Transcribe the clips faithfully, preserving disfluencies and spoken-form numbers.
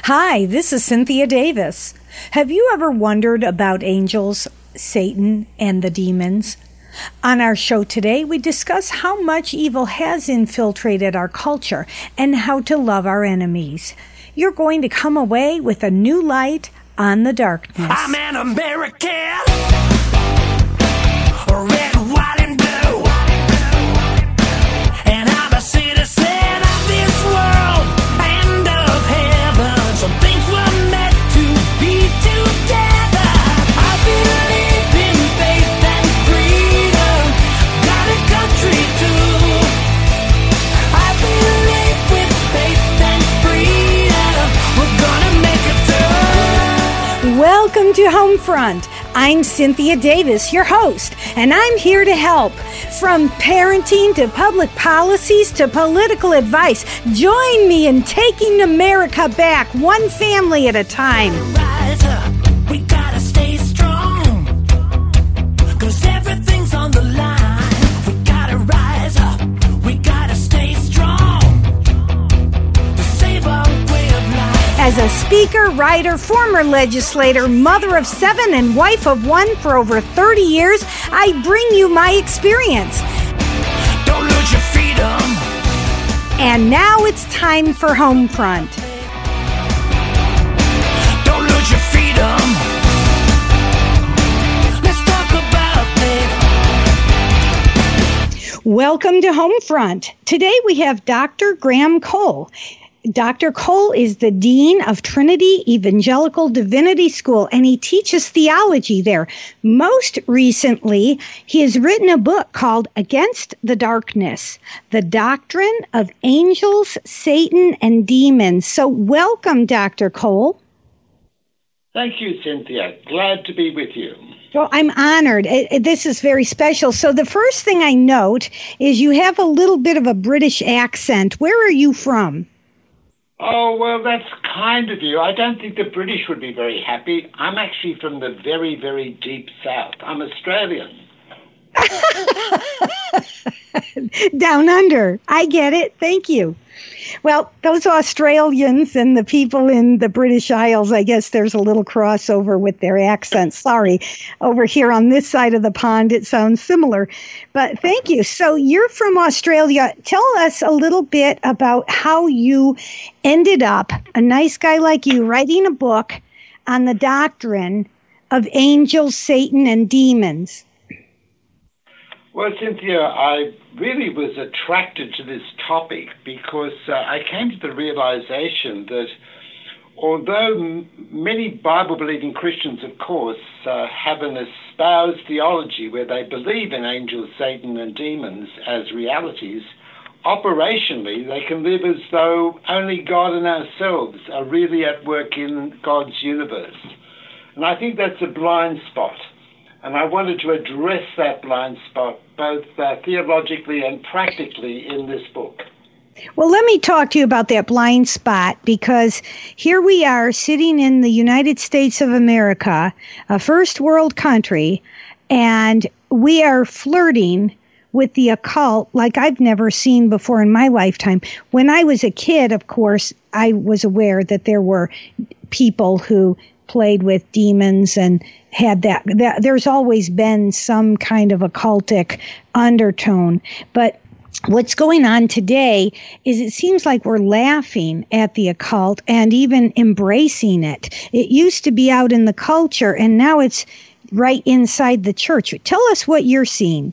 Hi, this is Cynthia Davis. Have you ever wondered about angels, Satan, and the demons? On our show today, we discuss how much evil has infiltrated our culture and how to love our enemies. You're going to come away with a new light on the darkness. I'm an American, red, white, and blue, and I'm a citizen of this world and of heaven. Some things were meant to be together. I believe in faith and freedom, got a country too. I believe with faith and freedom, we're gonna make it through. Welcome to Homefront. I'm Cynthia Davis, your host, and I'm here to help. From parenting to public policies to political advice, join me in taking America back, one family at a time. Rise up, we gotta stay strong, 'cause everything's on the line. We gotta rise up, we gotta stay strong, to save our way of life. As a speaker, writer, former legislator, mother of seven, and wife of one for over thirty years, I bring you my experience. Don't lose your freedom. And now it's time for Homefront. Don't lose your freedom. Let's talk about faith. Welcome to Homefront. Today we have Doctor Graham Cole. Doctor Cole is the Dean of Trinity Evangelical Divinity School, and he teaches theology there. Most recently, he has written a book called Against the Darkness, The Doctrine of Angels, Satan, and Demons. So welcome, Doctor Cole. Thank you, Cynthia. Glad to be with you. Well, I'm honored. It, it- this is very special. So the first thing I note is you have a little bit of a British accent. Where are you from? Oh, well, that's kind of you. I don't think the British would be very happy. I'm actually from the very, very deep south. I'm Australian. Down under. I get it. Thank you. Well, those Australians and the people in the British Isles, I guess there's a little crossover with their accents. Sorry. Over here on this side of the pond, it sounds similar. But thank you. So you're from Australia. Tell us a little bit about how you ended up, a nice guy like you, writing a book on the doctrine of angels, Satan, and demons. Well, Cynthia, I really was attracted to this topic because uh, I came to the realization that although m- many Bible-believing Christians, of course, uh, have an espoused theology where they believe in angels, Satan, and demons as realities, operationally they can live as though only God and ourselves are really at work in God's universe. And I think that's a blind spot. And I wanted to address that blind spot both uh, theologically and practically in this book. Well, let me talk to you about that blind spot, because here we are sitting in the United States of America, a first world country, and we are flirting with the occult like I've never seen before in my lifetime. When I was a kid, of course, I was aware that there were people who played with demons and had that, that there's always been some kind of occultic undertone. But what's going on today is it seems like we're laughing at the occult and even embracing it. It used to be out in the culture, and now it's right inside the church. Tell us what you're seeing.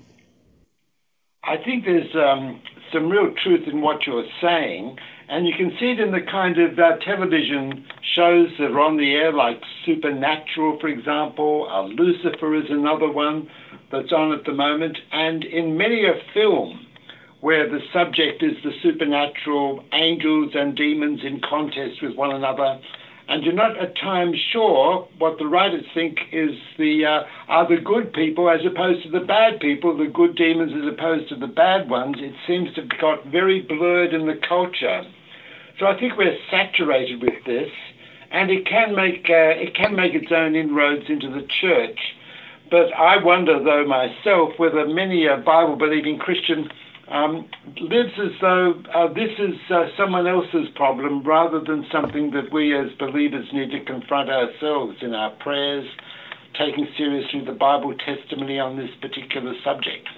I think there's um, some real truth in what you're saying, and you can see it in the kind of uh, television shows that are on the air, like Supernatural, for example. Uh, Lucifer is another one that's on at the moment, and in many a film where the subject is the supernatural, angels and demons in contest with one another, and you're not at times sure what the writers think is the uh, are the good people as opposed to the bad people, the good demons as opposed to the bad ones. It seems to have got very blurred in the culture. So I think we're saturated with this, and it can make uh, it can make its own inroads into the church. But I wonder, though, myself, whether many a Bible-believing Christian um, lives as though uh, this is uh, someone else's problem rather than something that we as believers need to confront ourselves in our prayers, taking seriously the Bible testimony on this particular subject.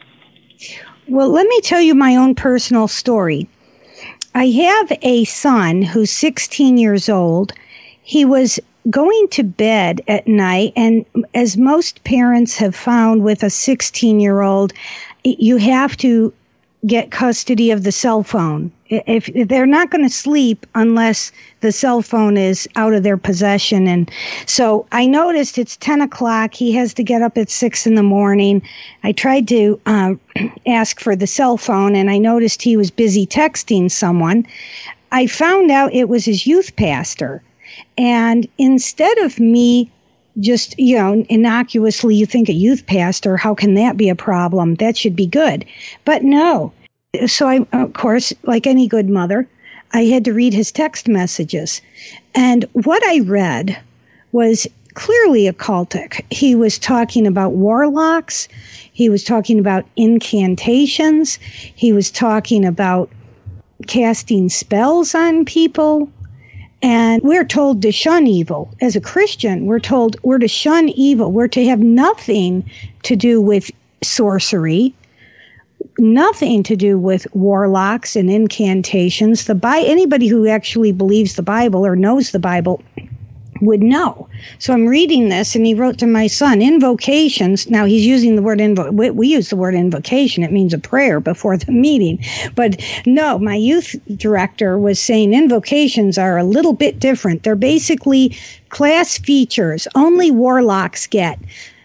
Well, let me tell you my own personal story. I have a son who's sixteen years old. He was going to bed at night, and as most parents have found with a sixteen-year-old, you have to get custody of the cell phone. If, if they're not going to sleep unless the cell phone is out of their possession. And so I noticed it's ten o'clock. He has to get up at six in the morning. I tried to um, ask for the cell phone, and I noticed he was busy texting someone. I found out it was his youth pastor. And instead of me just, you know, innocuously, you think a youth pastor, how can that be a problem? That should be good. But no. So I, of course, like any good mother, I had to read his text messages. And what I read was clearly occultic. He was talking about warlocks. He was talking about incantations. He was talking about casting spells on people. And we're told to shun evil. As a Christian, we're told we're to shun evil. We're to have nothing to do with sorcery, nothing to do with warlocks and incantations. The Bi- anybody who actually believes the Bible or knows the Bible would know. So I'm reading this, and he wrote to my son, invocations. Now he's using the word invo. We, we use the word invocation. It means a prayer before the meeting. But no, my youth director was saying invocations are a little bit different. They're basically class features only warlocks get.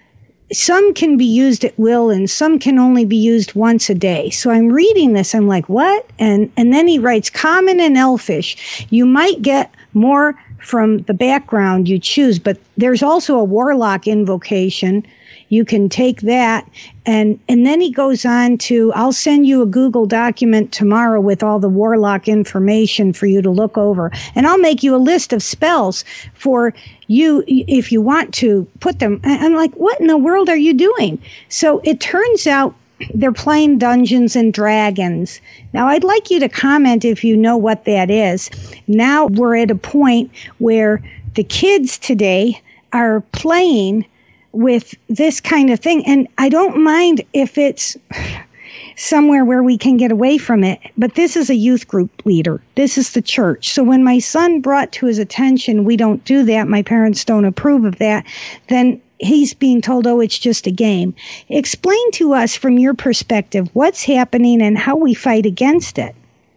Some can be used at will, and some can only be used once a day. So I'm reading this. I'm like, what? And and then he writes, common and elfish. You might get more from the background you choose, but there's also a warlock invocation. You can take that, and and then he goes on to, I'll send you a Google document tomorrow with all the warlock information for you to look over, and I'll make you a list of spells for you if you want to put them. And I'm like, what in the world are you doing? So it turns out they're playing Dungeons and Dragons. Now, I'd like you to comment if you know what that is. Now we're at a point where the kids today are playing with this kind of thing. And I don't mind if it's somewhere where we can get away from it. But this is a youth group leader. This is the church. So when my son brought to his attention, we don't do that, my parents don't approve of that, then he's being told, oh, it's just a game. Explain to us from your perspective what's happening and how we fight against it.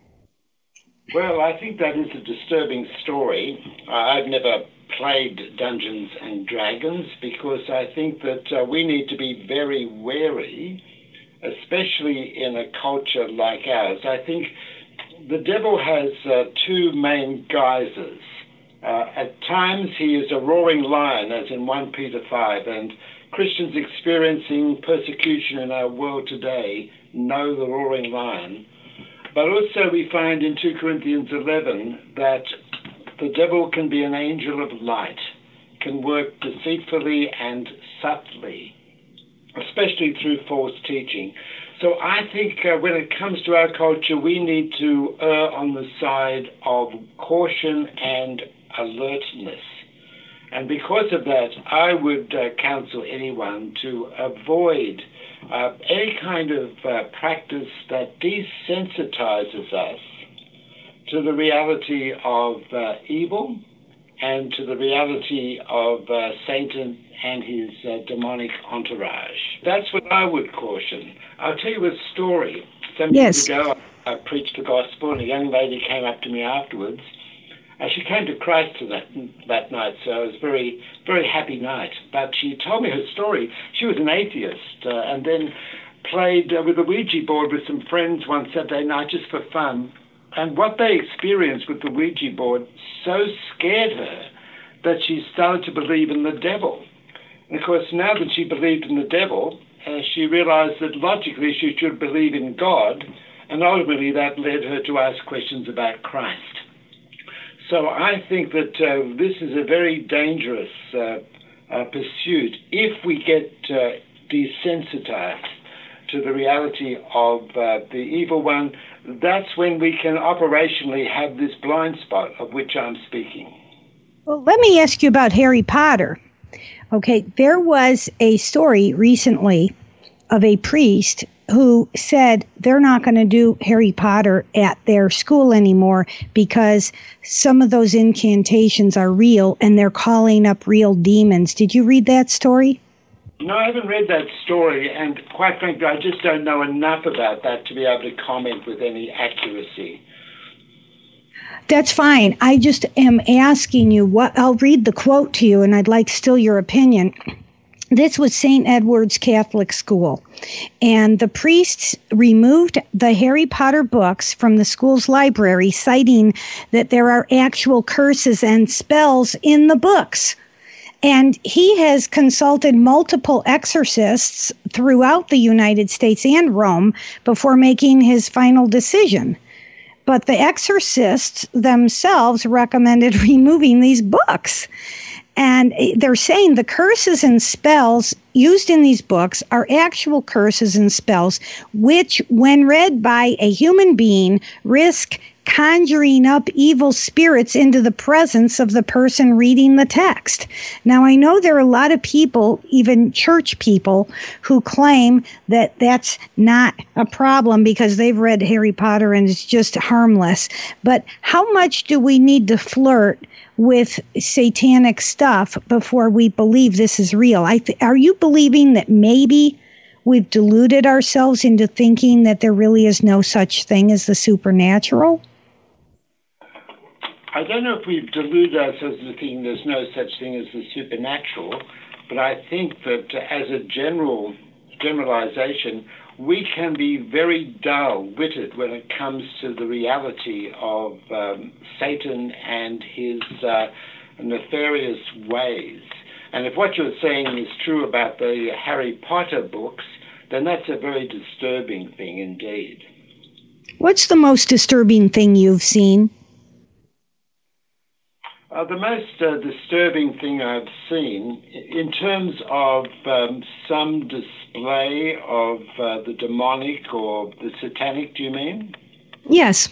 Well, I think that is a disturbing story. Uh, I've never played Dungeons and Dragons because I think that uh, we need to be very wary, especially in a culture like ours. I think the devil has uh, two main guises. Uh, at times he is a roaring lion, as in First Peter five, and Christians experiencing persecution in our world today know the roaring lion. But also we find in Second Corinthians eleven that the devil can be an angel of light, can work deceitfully and subtly, especially through false teaching. So I think uh, when it comes to our culture, we need to err on the side of caution and alertness. And because of that, I would uh, counsel anyone to avoid uh, any kind of uh, practice that desensitizes us to the reality of uh, evil and to the reality of uh, Satan and his uh, demonic entourage. That's what I would caution. I'll tell you a story. Some yes. years ago, I preached the gospel, and a young lady came up to me afterwards. And she came to Christ that that night, so it was a very, very happy night. But she told me her story. She was an atheist, uh, and then played uh, with a Ouija board with some friends one Saturday night just for fun. And what they experienced with the Ouija board so scared her that she started to believe in the devil. And of course, now that she believed in the devil, uh, she realized that logically she should believe in God, and ultimately that led her to ask questions about Christ. So I think that uh, this is a very dangerous uh, uh, pursuit if we get uh, desensitized to the reality of uh, the evil one, that's when we can operationally have this blind spot of which I'm speaking. Well, let me ask you about Harry Potter. Okay, there was a story recently of a priest who said they're not going to do Harry Potter at their school anymore because some of those incantations are real and they're calling up real demons. Did you read that story? No, I haven't read that story, and quite frankly, I just don't know enough about that to be able to comment with any accuracy. That's fine. I just am asking you what, I'll read the quote to you, and I'd like still your opinion. This was Saint Edward's Catholic School, and the priests removed the Harry Potter books from the school's library, citing that there are actual curses and spells in the books. And he has consulted multiple exorcists throughout the United States and Rome before making his final decision. But the exorcists themselves recommended removing these books. And they're saying the curses and spells used in these books are actual curses and spells, which, when read by a human being, risk conjuring up evil spirits into the presence of the person reading the text. Now, I know there are a lot of people, even church people, who claim that that's not a problem because they've read Harry Potter and it's just harmless. But how much do we need to flirt with satanic stuff before we believe this is real? I th- are you believing that maybe we've deluded ourselves into thinking that there really is no such thing as the supernatural? I don't know if we've deluded ourselves into thinking there's no such thing as the supernatural, but I think that uh, as a general generalization, we can be very dull-witted when it comes to the reality of um, Satan and his uh, nefarious ways. And if what you're saying is true about the Harry Potter books, then that's a very disturbing thing indeed. What's the most disturbing thing you've seen? Uh, the most uh, disturbing thing I've seen, in terms of um, some display of uh, the demonic or the satanic, do you mean? Yes.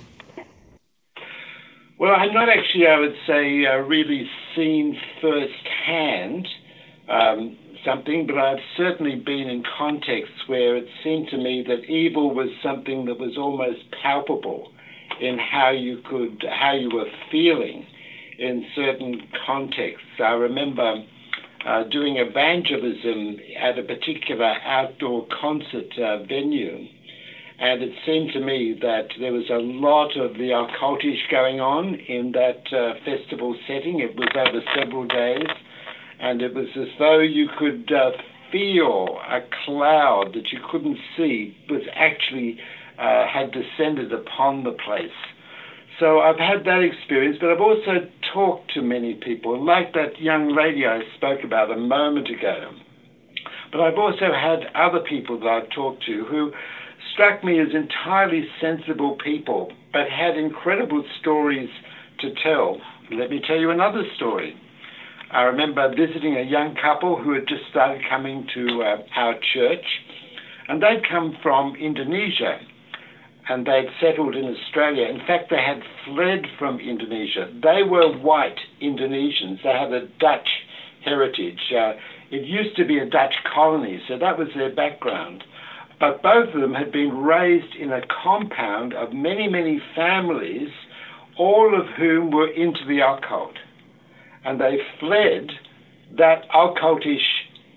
Well, I'm not actually, I would say, uh, really seen firsthand um, something, but I've certainly been in contexts where it seemed to me that evil was something that was almost palpable in how you could, how you were feeling in certain contexts. I remember uh, doing evangelism at a particular outdoor concert uh, venue, and it seemed to me that there was a lot of the occultish going on in that uh, festival setting. It was over several days, and it was as though you could uh, feel a cloud that you couldn't see was actually uh, had descended upon the place. So I've had that experience, but I've also talked to many people, like that young lady I spoke about a moment ago. But I've also had other people that I've talked to who struck me as entirely sensible people, but had incredible stories to tell. Let me tell you another story. I remember visiting a young couple who had just started coming to uh, our church, and they'd come from Indonesia, and they'd settled in Australia. In fact, they had fled from Indonesia. They were white Indonesians. They had a Dutch heritage. Uh, it used to be a Dutch colony, so that was their background. But both of them had been raised in a compound of many, many families, all of whom were into the occult. And they fled that occultish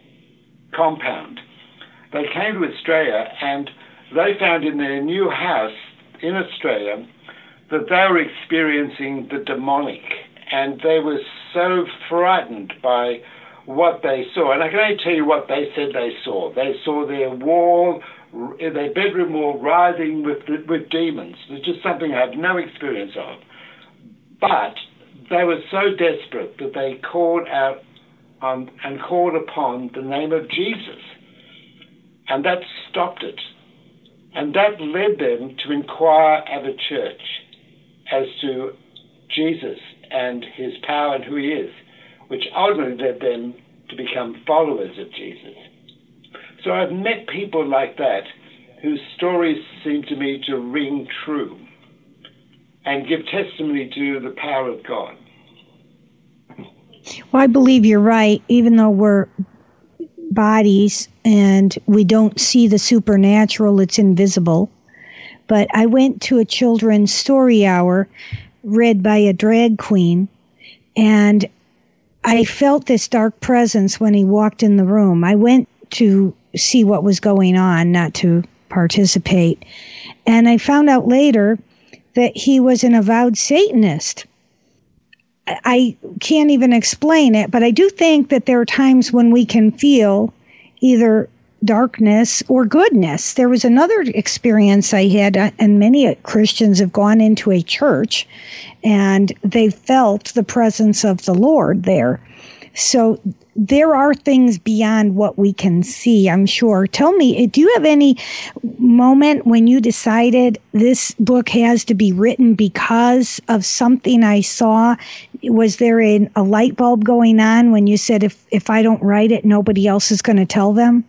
compound. They came to Australia, and they found in their new house in Australia that they were experiencing the demonic, and they were so frightened by what they saw. And I can only tell you what they said they saw. They saw their wall, their bedroom wall writhing with, with demons, which is something I have no experience of. But they were so desperate that they called out um, and called upon the name of Jesus. And that stopped it. And that led them to inquire at a church as to Jesus and his power and who he is, which ultimately led them to become followers of Jesus. So I've met people like that, whose stories seem to me to ring true and give testimony to the power of God. Well, I believe you're right, even though we're bodies and we don't see the supernatural, it's invisible. But I went to a children's story hour read by a drag queen, and I felt this dark presence when he walked in the room. I went to see what was going on, not to participate. And I found out later that he was an avowed Satanist. I can't even explain it, but I do think that there are times when we can feel either darkness or goodness. There was another experience I had, and many Christians have gone into a church and they felt the presence of the Lord there. So there are things beyond what we can see, I'm sure. Tell me, do you have any moment when you decided this book has to be written because of something I saw? Was there a, a light bulb going on when you said, if, if I don't write it, nobody else is going to tell them?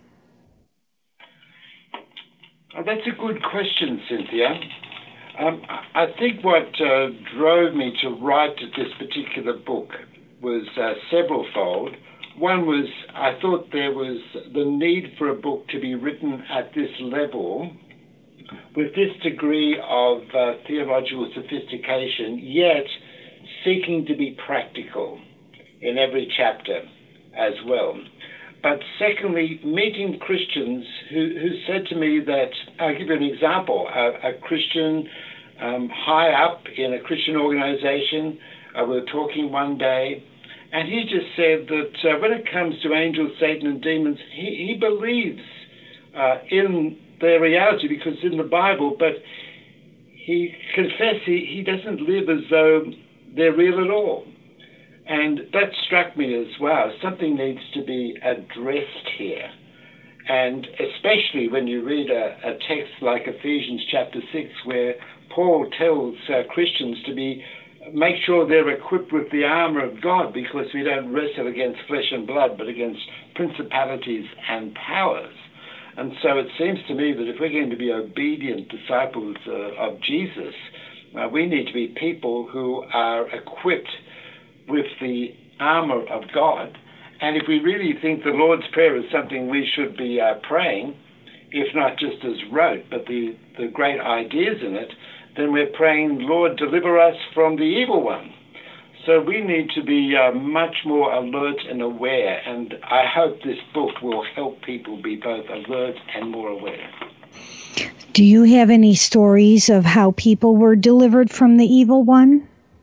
Oh, that's a good question, Cynthia. Um, I think what uh, drove me to write this particular book was uh, several-fold. One was I thought there was the need for a book to be written at this level with this degree of uh, theological sophistication, yet seeking to be practical in every chapter as well. But secondly, meeting Christians who, who said to me that, I'll give you an example, a, a Christian um, high up in a Christian organization, uh, we were talking one day, and he just said that uh, when it comes to angels, Satan, and demons, he, he believes uh, in their reality because it's in the Bible, but he confessed he, he doesn't live as though they're real at all. And that struck me as, wow, something needs to be addressed here. And especially when you read a, a text like Ephesians chapter six, where Paul tells uh, Christians to be make sure they're equipped with the armor of God, because we don't wrestle against flesh and blood, but against principalities and powers. And so it seems to me that if we're going to be obedient disciples uh, of Jesus, uh, we need to be people who are equipped with the armor of God. And if we really think the Lord's Prayer is something we should be uh, praying, if not just as rote, but the, the great ideas in it, then we're praying, Lord, deliver us from the evil one. So we need to be uh, much more alert and aware, and I hope this book will help people be both alert and more aware. Do you have any stories of how people were delivered from the evil one?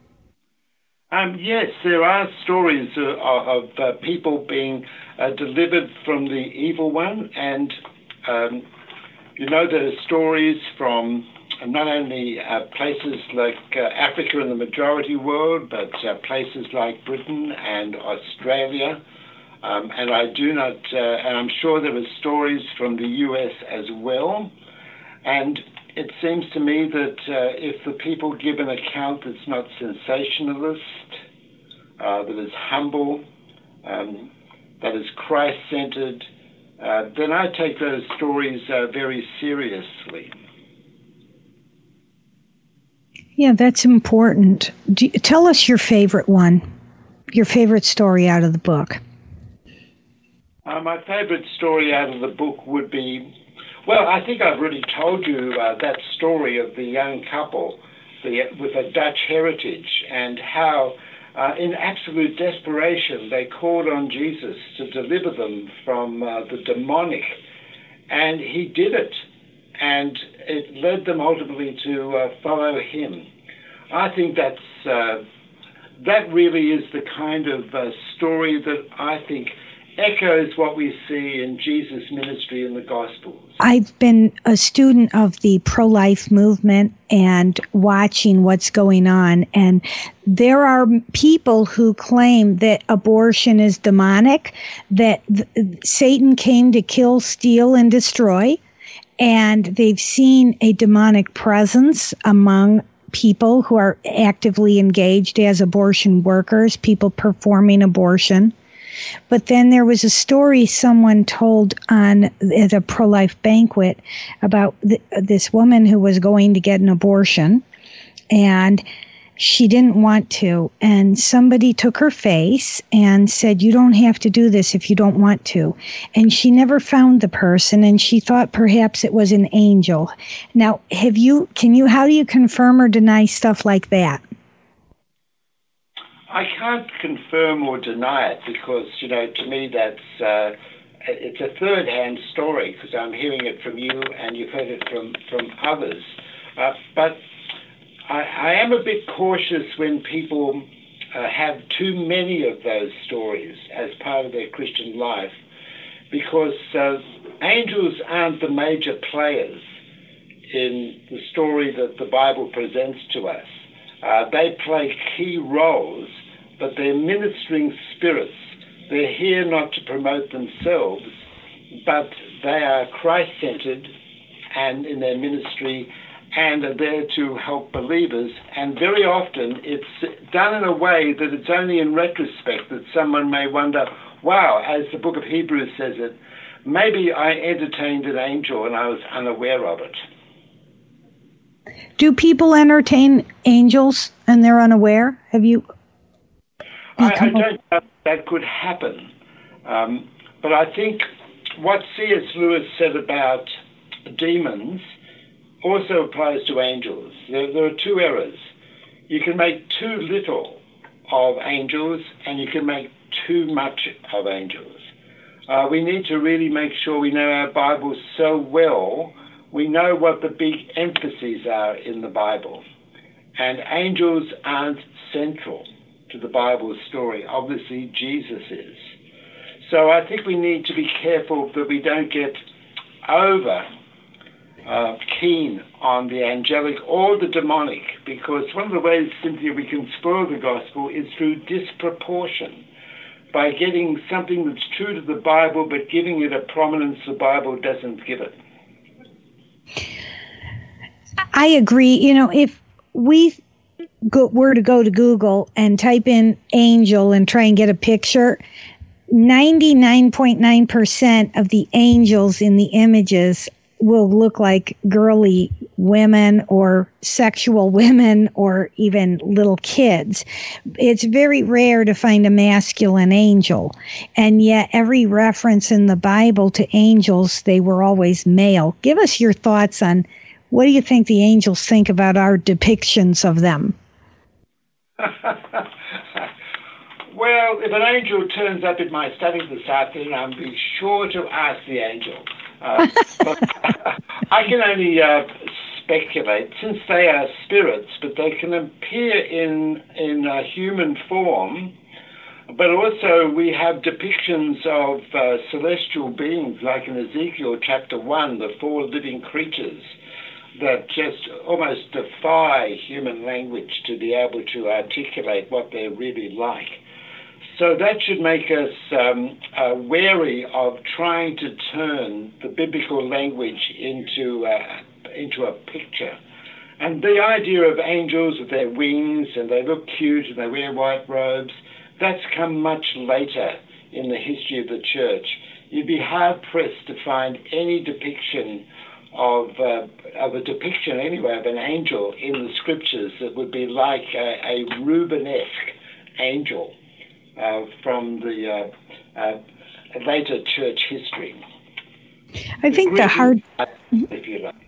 Um, yes, there are stories uh, of uh, people being uh, delivered from the evil one, and um, you know, there are stories from not only uh, places like uh, Africa and the majority world, but uh, places like Britain and Australia. Um, and I do not, uh, and I'm sure there are stories from the U S as well. And it seems to me that uh, if the people give an account that's not sensationalist, uh, that is humble, um, that is Christ-centered, uh, then I take those stories uh, very seriously. Yeah, that's important. Do you, tell us your favorite one, your favorite story out of the book. Uh, my favorite story out of the book would be, well, I think I've already told you uh, that story of the young couple the, with a Dutch heritage, and how uh, in absolute desperation they called on Jesus to deliver them from uh, the demonic, and he did it. And it led them ultimately to uh, follow him. I think that's uh, that really is the kind of uh, story that I think echoes what we see in Jesus' ministry in the Gospels. I've been a student of the pro-life movement and watching what's going on, and there are people who claim that abortion is demonic, that th- Satan came to kill, steal, and destroy. And they've seen a demonic presence among people who are actively engaged as abortion workers, people performing abortion. But then there was a story someone told on at a pro-life banquet about th- this woman who was going to get an abortion, and she didn't want to. And somebody took her face and said, you don't have to do this if you don't want to. And she never found the person, and she thought perhaps it was an angel. Now, have you, can you, how do you confirm or deny stuff like that? I can't confirm or deny it because, you know, to me that's, uh, it's a third-hand story because I'm hearing it from you and you've heard it from, from others. Uh, but I, I am a bit cautious when people uh, have too many of those stories as part of their Christian life because uh, angels aren't the major players in the story that the Bible presents to us. Uh, they play key roles, but they're ministering spirits. They're here not to promote themselves, but they are Christ-centered and in their ministry and are there to help believers. And very often it's done in a way that it's only in retrospect that someone may wonder, wow, as the book of Hebrews says it, maybe I entertained an angel and I was unaware of it. Do people entertain angels and they're unaware? Have you? I, I don't know if that could happen. Um, but I think what C S Lewis said about demons also applies to angels. There, there are two errors. You can make too little of angels and you can make too much of angels. Uh, we need to really make sure we know our Bible so well we know what the big emphases are in the Bible. And angels aren't central to the Bible story. Obviously, Jesus is. So I think we need to be careful that we don't get over uh, keen on the angelic or the demonic, because one of the ways, Cynthia, we can spoil the gospel is through disproportion, by getting something that's true to the Bible but giving it a prominence the Bible doesn't give it. I agree. You know, if we go, were to go to Google and type in angel and try and get a picture, ninety-nine point nine percent of the angels in the images will look like girly women or sexual women or even little kids. It's very rare to find a masculine angel. And yet every reference in the Bible to angels, they were always male. Give us your thoughts on what do you think the angels think about our depictions of them? Well, if an angel turns up in my study this afternoon, I'll be sure to ask the angel. Uh, but I can only uh, speculate, since they are spirits, but they can appear in in uh, human form. But also we have depictions of uh, celestial beings, like in Ezekiel chapter one, the four living creatures that just almost defy human language to be able to articulate what they're really like. So that should make us um, uh, wary of trying to turn the biblical language into uh, into a picture. And the idea of angels with their wings and they look cute and they wear white robes, that's come much later in the history of the church. You'd be hard-pressed to find any depiction of uh, of a depiction anyway of an angel in the scriptures that would be like a, a Rubenesque angel uh, from the uh, uh, later church history. I think the, the hard... If you like.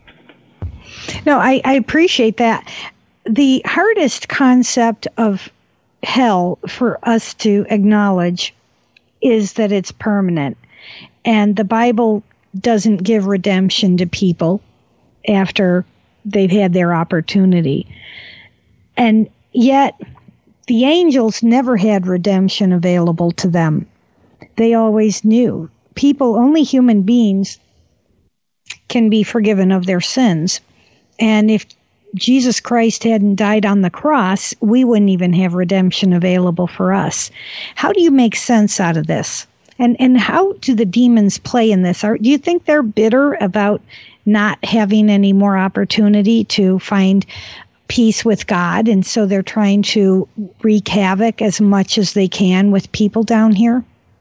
No, I, I appreciate that. The hardest concept of hell for us to acknowledge is that it's permanent. And the Bible doesn't give redemption to people after they've had their opportunity. And yet, the angels never had redemption available to them. They always knew. People, only human beings, can be forgiven of their sins. And if Jesus Christ hadn't died on the cross, we wouldn't even have redemption available for us. How do you make sense out of this? And and how do the demons play in this? Are, do you think they're bitter about not having any more opportunity to find peace with God, and so they're trying to wreak havoc as much as they can with people down here?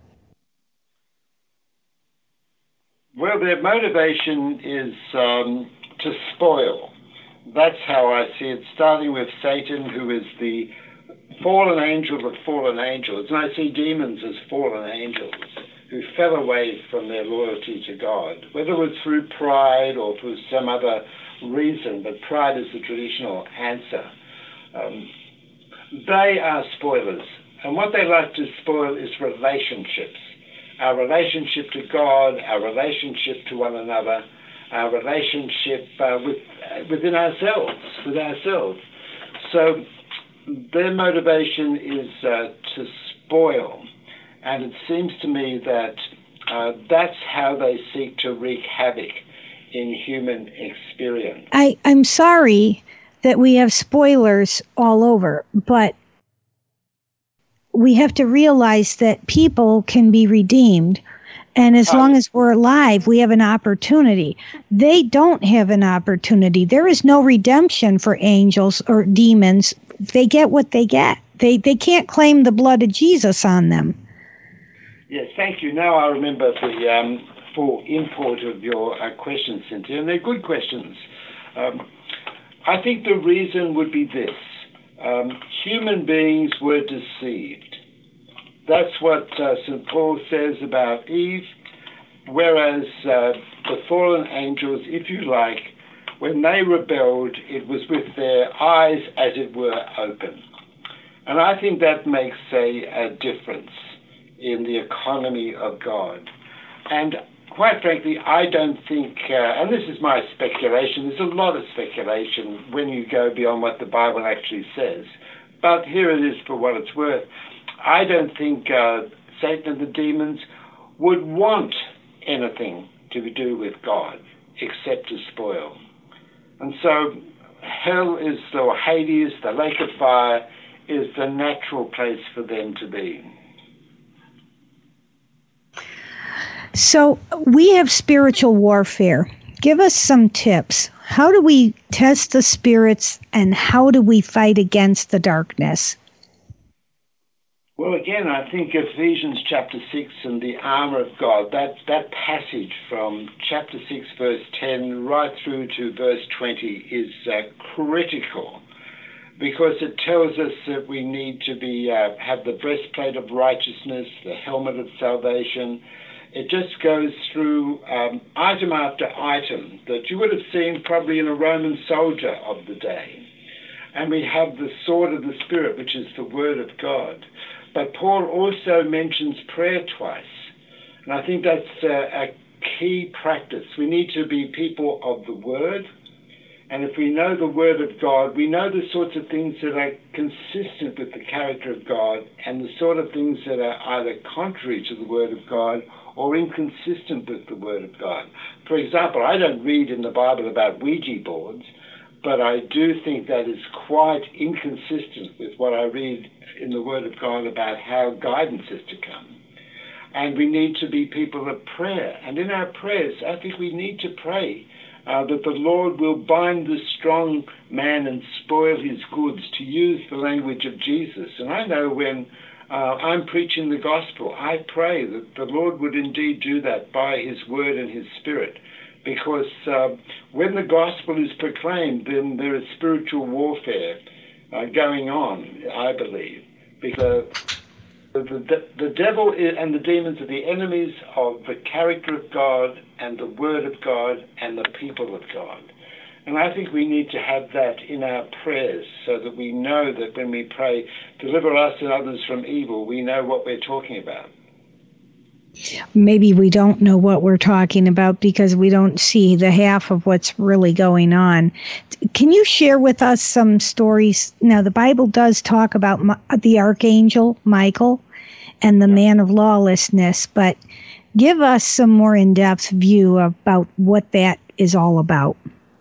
Well, their motivation is um, to spoil. That's how I see it, starting with Satan, who is the fallen angel of fallen angels. And I see demons as fallen angels who fell away from their loyalty to God, whether it was through pride or through some other reason, but pride is the traditional answer. Um, they are spoilers. And what they like to spoil is relationships. Our relationship to God, our relationship to one another, our relationship uh, with uh, within ourselves, with ourselves. So their motivation is uh, to spoil, and it seems to me that uh, that's how they seek to wreak havoc in human experience. I, I'm sorry that we have spoilers all over, but we have to realize that people can be redeemed. And as long as we're alive, we have an opportunity. They don't have an opportunity. There is no redemption for angels or demons. They get what they get. They they can't claim the blood of Jesus on them. Yes, thank you. Now I remember the um, full import of your uh, questions, Cynthia, and they're good questions. Um, I think the reason would be this. Um, human beings were deceived. That's what uh, Saint Paul says about Eve, whereas uh, the fallen angels, if you like, when they rebelled, it was with their eyes, as it were, open. And I think that makes a, a difference in the economy of God. And quite frankly, I don't think, uh, and this is my speculation, there's a lot of speculation when you go beyond what the Bible actually says. But here it is for what it's worth. I don't think uh, Satan and the demons would want anything to do with God except to spoil. And so hell is, or Hades, the lake of fire, is the natural place for them to be. So we have spiritual warfare. Give us some tips. How do we test the spirits, and how do we fight against the darkness? Well, again, I think Ephesians chapter six and the armor of God, that, that passage from chapter six, verse ten, right through to verse twenty is uh, critical, because it tells us that we need to be uh, have the breastplate of righteousness, the helmet of salvation. It just goes through um, item after item that you would have seen probably in a Roman soldier of the day. And we have the sword of the Spirit, which is the word of God. But Paul also mentions prayer twice. And I think that's a, a key practice. We need to be people of the word. And if we know the word of God, we know the sorts of things that are consistent with the character of God and the sort of things that are either contrary to the word of God or inconsistent with the word of God. For example, I don't read in the Bible about Ouija boards, but I do think that is quite inconsistent with what I read in the word of God about how guidance is to come. And we need to be people of prayer. And in our prayers, I think we need to pray Uh, that the Lord will bind the strong man and spoil his goods, to use the language of Jesus. And I know when uh, I'm preaching the gospel, I pray that the Lord would indeed do that by his word and his spirit. Because uh, when the gospel is proclaimed, then there is spiritual warfare uh, going on, I believe. Because the, the, the devil and the demons are the enemies of the character of God and the word of God and the people of God. And I think we need to have that in our prayers so that we know that when we pray, deliver us and others from evil, we know what we're talking about. Maybe we don't know what we're talking about because we don't see the half of what's really going on. Can you share with us some stories? Now, the Bible does talk about the archangel Michael and the man of lawlessness, but give us some more in-depth view about what that is all about.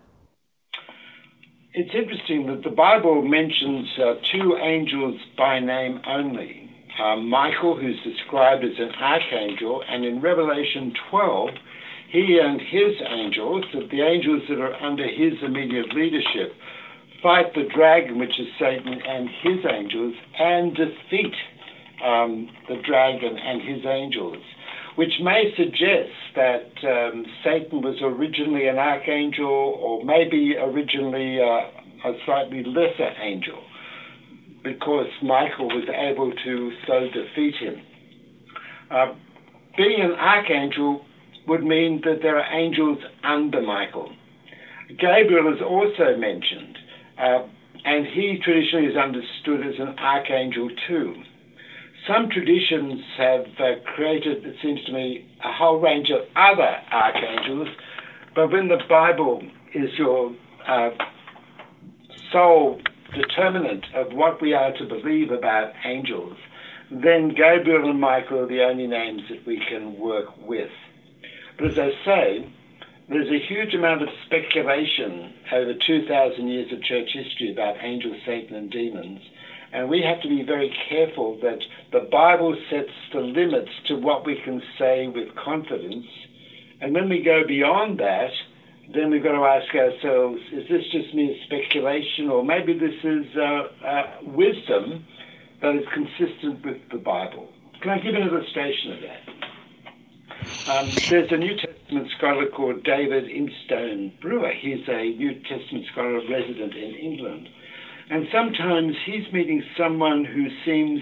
It's interesting that the Bible mentions uh, two angels by name only. Uh, Michael, who's described as an archangel, and in Revelation twelve, he and his angels, the angels that are under his immediate leadership, fight the dragon, which is Satan, and his angels, and defeat um, the dragon and his angels. which may suggest that um, Satan was originally an archangel, or maybe originally uh, a slightly lesser angel, because Michael was able to so defeat him. Uh, being an archangel would mean that there are angels under Michael. Gabriel is also mentioned, uh, and he traditionally is understood as an archangel too. Some traditions have uh, created, it seems to me, a whole range of other archangels, but when the Bible is your uh, sole determinant of what we are to believe about angels, then Gabriel and Michael are the only names that we can work with. But as I say, there's a huge amount of speculation over two thousand years of church history about angels, Satan, and demons. And we have to be very careful that the Bible sets the limits to what we can say with confidence. And when we go beyond that, then we've got to ask ourselves, is this just mere speculation, or maybe this is uh, uh, wisdom that is consistent with the Bible? Can I give an illustration of that? Um, there's a New Testament scholar called David Instone Brewer. He's a New Testament scholar resident in England. And sometimes he's meeting someone who seems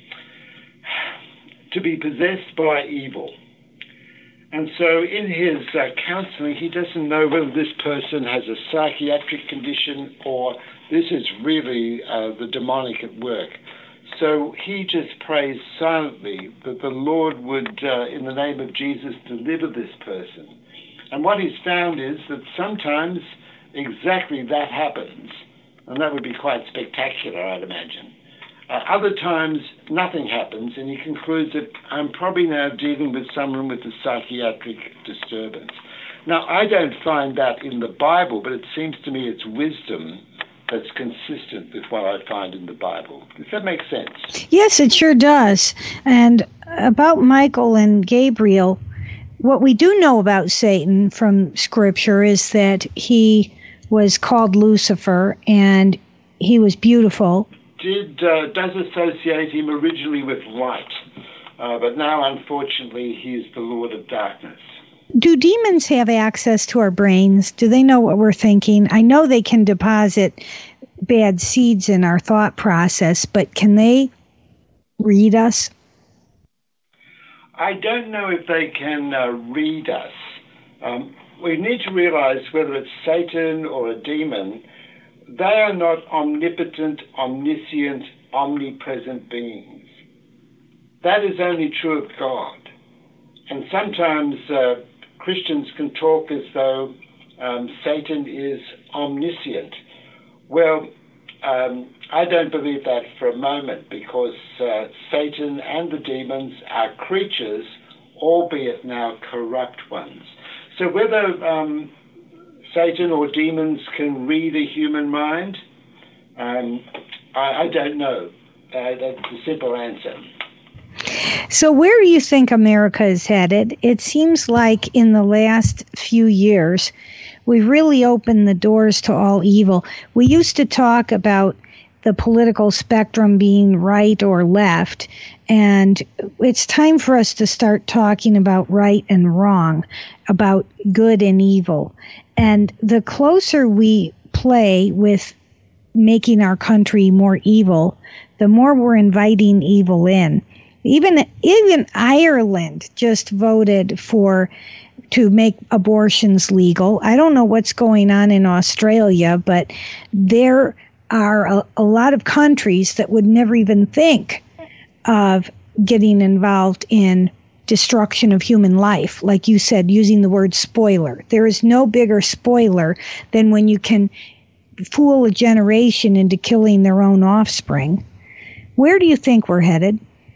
to be possessed by evil. And so in his uh, counseling, he doesn't know whether this person has a psychiatric condition or this is really uh, the demonic at work. So he just prays silently that the Lord would, uh, in the name of Jesus, deliver this person. And what he's found is that sometimes exactly that happens. And that would be quite spectacular, I'd imagine. Uh, other times, nothing happens, and he concludes that I'm probably now dealing with someone with a psychiatric disturbance. Now, I don't find that in the Bible, but it seems to me it's wisdom that's consistent with what I find in the Bible. Does that make sense? Yes, it sure does. And about Michael and Gabriel, what we do know about Satan from Scripture is that he was called Lucifer, and he was beautiful. Did uh, does associate him originally with light, uh, but now, unfortunately, he is the Lord of darkness. Do demons have access to our brains? Do they know what we're thinking? I know they can deposit bad seeds in our thought process, but can they read us? I don't know if they can uh, read us. Um, we need to realize whether it's Satan or a demon, they are not omnipotent, omniscient, omnipresent beings. That is only true of God. And sometimes uh, Christians can talk as though um, Satan is omniscient. Well, um, I don't believe that for a moment, because uh, Satan and the demons are creatures, albeit now corrupt ones. So whether um, Satan or demons can read a human mind, um, I, I don't know. Uh, that's a simple answer. So where do you think America is headed? It seems like in the last few years, we've really opened the doors to all evil. We used to talk about the political spectrum being right or left, and it's time for us to start talking about right and wrong, about good and evil. And the closer we play with making our country more evil, the more we're inviting evil in. Even even Ireland just voted for to make abortions legal. I don't know what's going on in Australia, but there are a, a lot of countries that would never even think of getting involved in destruction of human life. Like you said, using the word spoiler. There is no bigger spoiler than when you can fool a generation into killing their own offspring. Where do you think we're headed?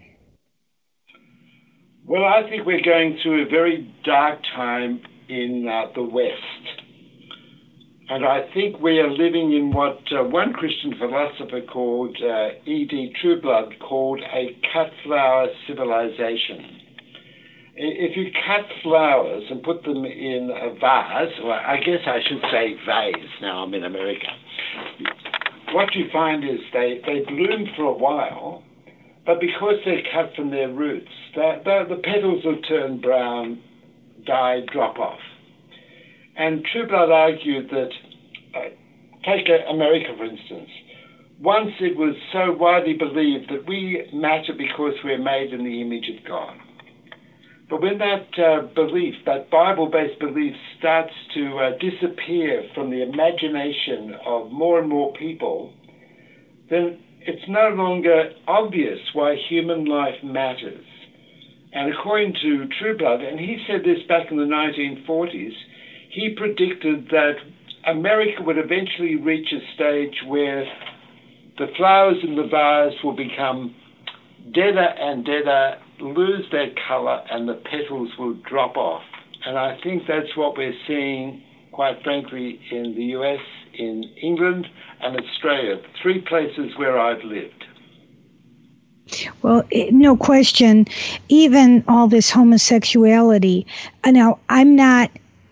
Well, I think we're going through a very dark time in uh, the West. And I think we are living in what uh, one Christian philosopher called, uh, E D Trueblood, called a cut flower civilization. If you cut flowers and put them in a vase, or I guess I should say vase, now I'm in America, what you find is they, they bloom for a while, but because they're cut from their roots, the, the, the petals will turn brown, die, drop off. And Trueblood argued that, uh, take America for instance, once it was so widely believed that we matter because we're made in the image of God. But when that uh, belief, that Bible-based belief, starts to uh, disappear from the imagination of more and more people, then it's no longer obvious why human life matters. And according to Trueblood, and he said this back in the nineteen forties, he predicted that America would eventually reach a stage where the flowers in the vase will become deader and deader, lose their color, and the petals will drop off. And I think that's what we're seeing, quite frankly, in the U S, in England, and Australia, three places where I've lived. Well, no question, even all this homosexuality. Now, I'm not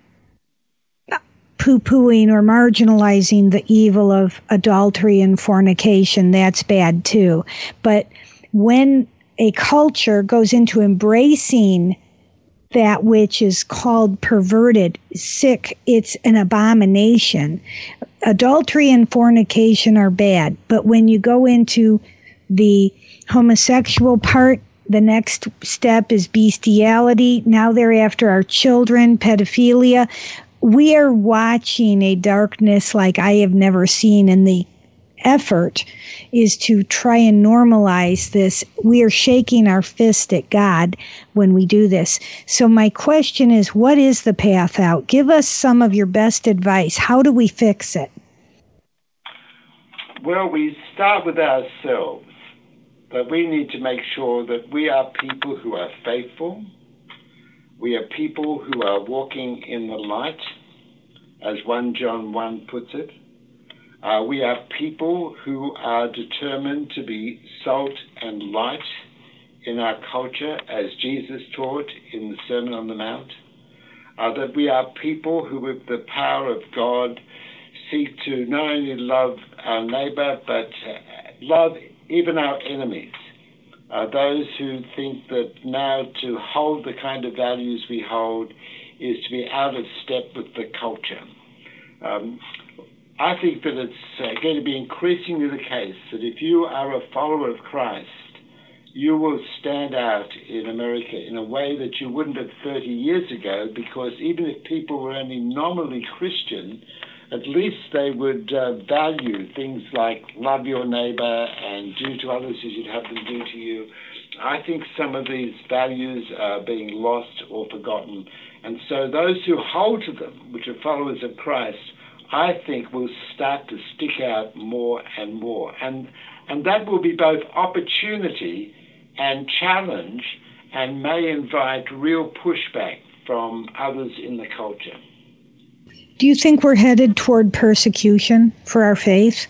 poo-pooing or marginalizing the evil of adultery and fornication. That's bad too. But when a culture goes into embracing that which is called perverted, sick, it's an abomination. Adultery and fornication are bad. But when you go into the homosexual part, the next step is bestiality. Now they're after our children, pedophilia. We are watching a darkness like I have never seen, and the effort is to try and normalize this. We are shaking our fist at God when we do this. So my question is, what is the path out? Give us some of your best advice. How do we fix it? Well, we start with ourselves, but we need to make sure that we are people who are faithful. We are people who are walking in the light, as First John one puts it. Uh, we are people who are determined to be salt and light in our culture, as Jesus taught in the Sermon on the Mount. Uh, that we are people who, with the power of God, seek to not only love our neighbor, but uh, love even our enemies. Uh, those who think that now to hold the kind of values we hold is to be out of step with the culture. Um, I think that it's uh, going to be increasingly the case that if you are a follower of Christ, you will stand out in America in a way that you wouldn't have thirty years ago, because even if people were only nominally Christian, at least they would uh, value things like love your neighbor and do to others as you'd have them do to you. I think some of these values are being lost or forgotten. And so those who hold to them, which are followers of Christ, I think will start to stick out more and more. And, and that will be both opportunity and challenge, and may invite real pushback from others in the culture. Do you think we're headed toward persecution for our faith?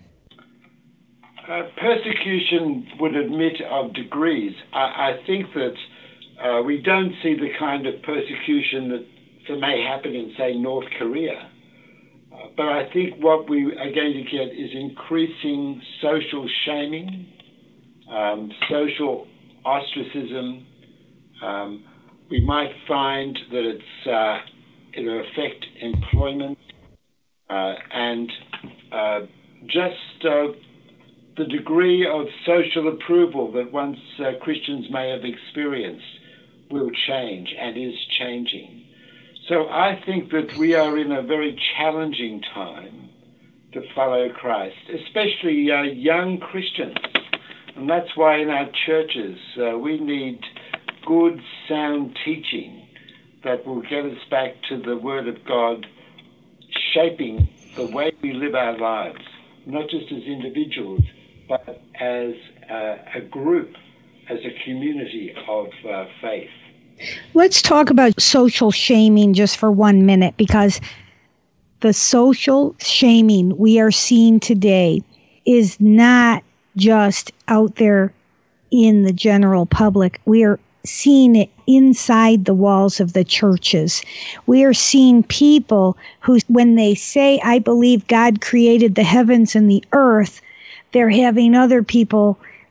Uh, persecution would admit of degrees. I, I think that uh, we don't see the kind of persecution that, that may happen in, say, North Korea. Uh, but I think what we are going to get is increasing social shaming, um, social ostracism. Um, we might find that it's uh, it'll affect employment uh, and uh, just uh, the degree of social approval that once uh, Christians may have experienced will change and is changing. So I think that we are in a very challenging time to follow Christ, especially uh, young Christians. And that's why in our churches uh, we need good, sound teaching that will get us back to the Word of God, shaping the way we live our lives, not just as individuals, but as uh, a group, as a community of uh, faith. Let's talk about social shaming just for one minute, because the social shaming we are seeing today is not just out there in the general public. We are seeing it inside the walls of the churches. We are seeing people who, when they say, I believe God created the heavens and the earth, they're having other people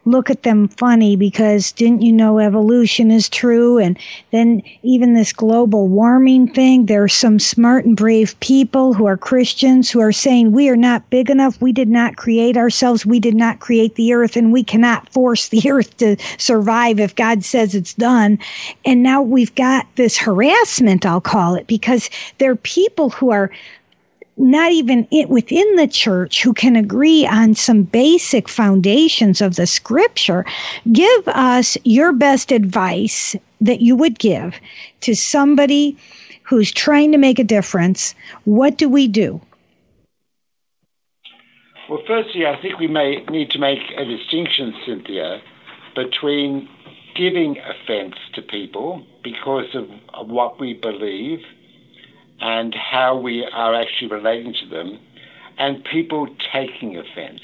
look at them funny because didn't you know evolution is true? And then even this global warming thing, there are some smart and brave people who are Christians who are saying we are not big enough. We did not create ourselves. We did not create the earth, and we cannot force the earth to survive if God says it's done. And now we've got this harassment, I'll call it, because there are people who are not even it within the church who can agree on some basic foundations of the scripture. Give us your best advice that you would give to somebody who's trying to make a difference. What do we do? Well, firstly, I think we may need to make a distinction, Cynthia, between giving offense to people because of, of what we believe and how we are actually relating to them, and people taking offense.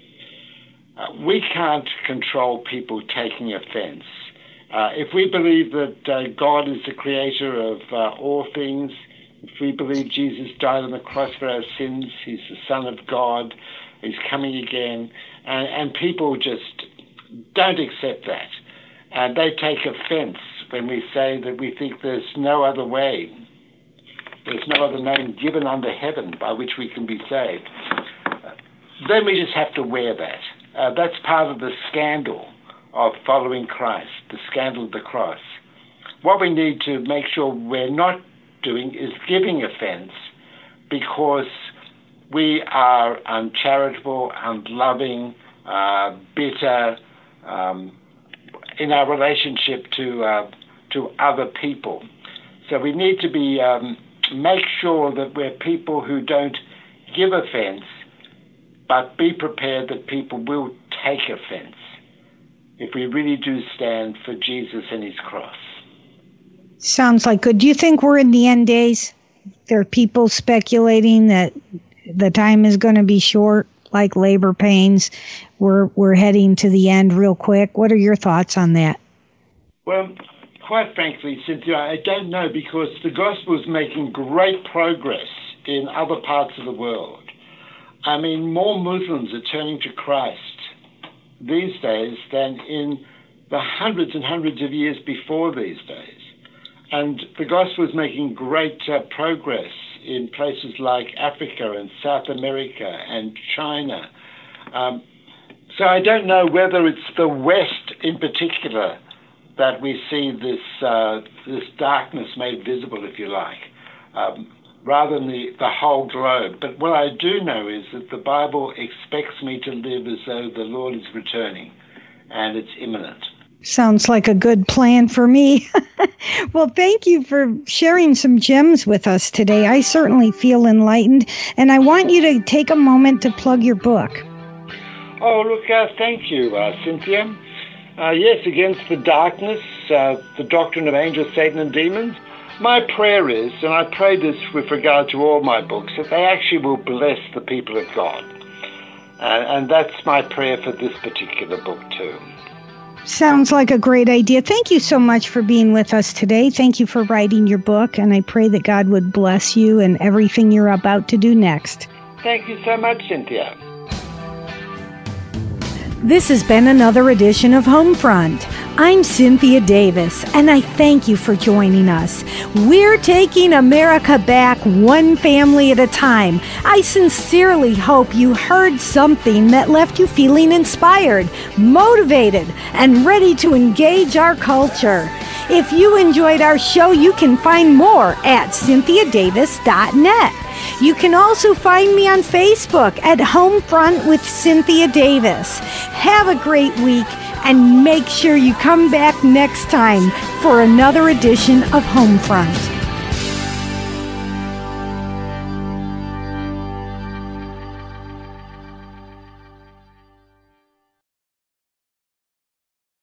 Uh, we can't control people taking offense. Uh, if we believe that uh, God is the creator of uh, all things, if we believe Jesus died on the cross for our sins, he's the Son of God, he's coming again, and, and people just don't accept that. And they take offense when we say that we think there's no other way. There's no other name given under heaven by which we can be saved. Uh, then we just have to wear that. Uh, that's part of the scandal of following Christ, the scandal of the cross. What we need to make sure we're not doing is giving offense because we are uncharitable, unloving, uh, bitter um, in our relationship to uh, to other people. So we need to be um, make sure that we're people who don't give offense, but be prepared that people will take offense if we really do stand for Jesus and his cross. Sounds like good. Do you think we're in the end days? There are people speculating that the time is going to be short, like labor pains. We're we're heading to the end real quick. What are your thoughts on that? Well, quite frankly, Cynthia, I don't know, because the gospel is making great progress in other parts of the world. I mean, more Muslims are turning to Christ these days than in the hundreds and hundreds of years before these days. And the gospel is making great uh, progress in places like Africa and South America and China. Um, so I don't know whether it's the West in particular that we see this uh, this darkness made visible, if you like, um, rather than the, the whole globe. But what I do know is that the Bible expects me to live as though the Lord is returning, and it's imminent. Sounds like a good plan for me. Well, thank you for sharing some gems with us today. I certainly feel enlightened, and I want you to take a moment to plug your book. Oh, look, uh, thank you, uh, Cynthia. Uh, yes, Against the Darkness, uh, the Doctrine of Angels, Satan, and Demons. My prayer is, and I pray this with regard to all my books, that they actually will bless the people of God. Uh, and that's my prayer for this particular book, too. Sounds like a great idea. Thank you so much for being with us today. Thank you for writing your book, and I pray that God would bless you and everything you're about to do next. Thank you so much, Cynthia. This has been another edition of Homefront. I'm Cynthia Davis, and I thank you for joining us. We're taking America back one family at a time. I sincerely hope you heard something that left you feeling inspired, motivated, and ready to engage our culture. If you enjoyed our show, you can find more at cynthia davis dot net. You can also find me on Facebook at Homefront with Cynthia Davis. Have a great week, and make sure you come back next time for another edition of Homefront.